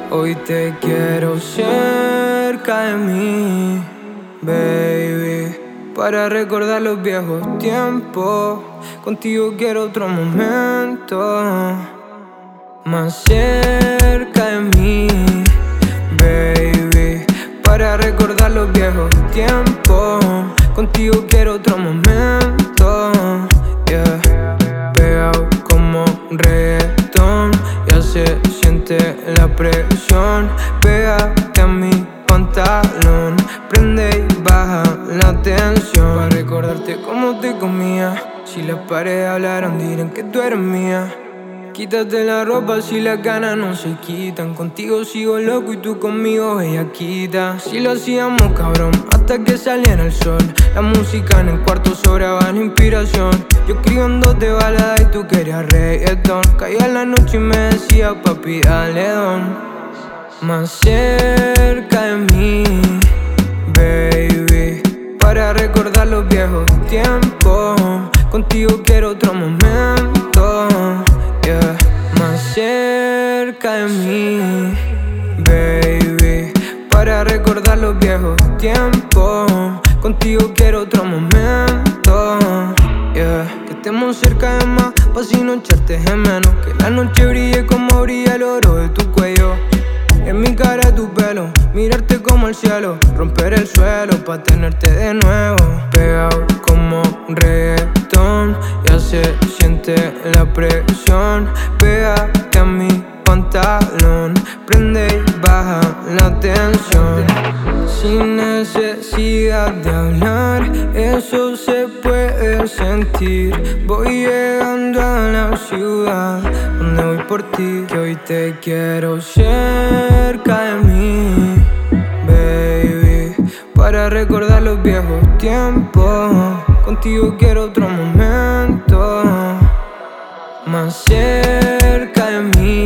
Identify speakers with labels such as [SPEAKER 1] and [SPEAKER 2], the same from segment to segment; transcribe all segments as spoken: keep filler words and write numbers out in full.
[SPEAKER 1] Hoy te quiero cerca de mí, baby, para recordar los viejos tiempos. Contigo quiero otro momento, más cerca de mí, baby, para recordar los viejos tiempos. Contigo quiero otro momento, yeah. Pegado como un reggaetón, ya se siente la presión. Pégate a mi pantalón, prende y baja la tensión. Para recordarte cómo te comía. Si las paredes hablaran dirán que tú eres mía. Quítate la ropa si las ganas no se quitan. Contigo sigo loco y tú conmigo bellaquita. Si lo hacíamos cabrón hasta que saliera el sol. La música en el cuarto sobraba la inspiración. Yo escribiéndote balada y tú querías reggaetón. Caía la noche y me decía papi dale don. Más cerca de mí, baby, para recordar los viejos tiempos. Contigo quiero otro momento, yeah. Más cerca de mí, baby, para recordar los viejos tiempos. Contigo quiero otro momento, yeah. Que estemos cerca de más, pa' si no echarte de menos. Que la noche brille como brilla el oro de tu cuello. En mi cara tu pelo, mirarte como el cielo. Romper el suelo pa' tenerte de nuevo. Pegado como un reggaetón, ya se siente la presión. Pégate a mi pantalón, prende y baja la tensión. Sin necesidad de hablar, eso se puede sentir. Voy llegando a la ciudad donde voy por ti. Que hoy te quiero cerca de mí, baby, para recordar los viejos tiempos. Contigo quiero otro momento, más cerca de mí,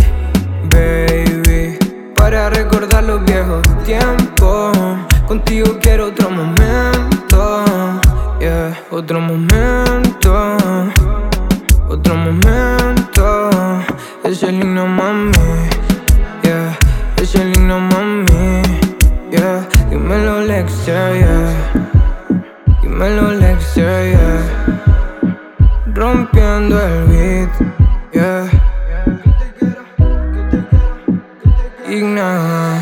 [SPEAKER 1] baby, para recordar los viejos tiempos. Contigo quiero otro momento, yeah. Otro momento, otro momento. Es el himno, mami, yeah. Es el himno, mami, yeah. Dímelo, Lexter, yeah. Dímelo, Lexter, yeah. Rompiendo el beat, yeah. Ignora.